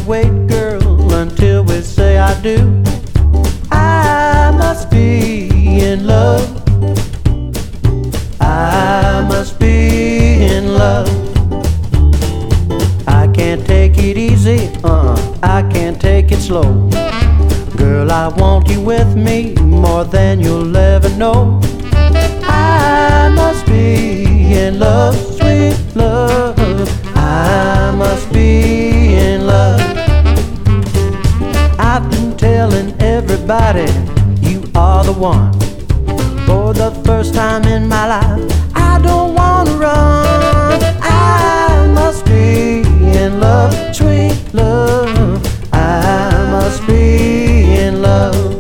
wait, girl, until we say I do. I must be in love. I must be in love. I can't take it easy, I can't take it slow. Girl, I want you with me more than you'll ever know. I must be in love, sweet love. I must be in love. I've been telling everybody you are the one. For the first time in my life, I don't wanna run. I must be in love, sweet love. I must be in love.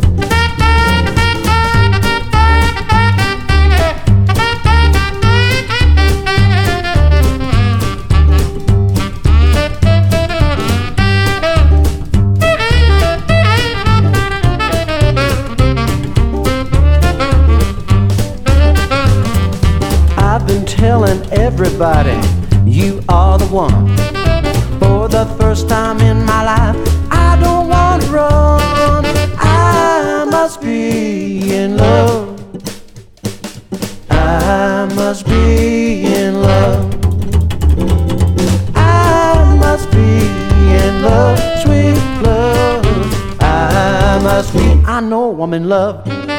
I've been telling everybody you are the one. For the first time in my life, I don't want to run. I must be in love. I must be in love. I must be in love, sweet love. I must be. I know I'm in love.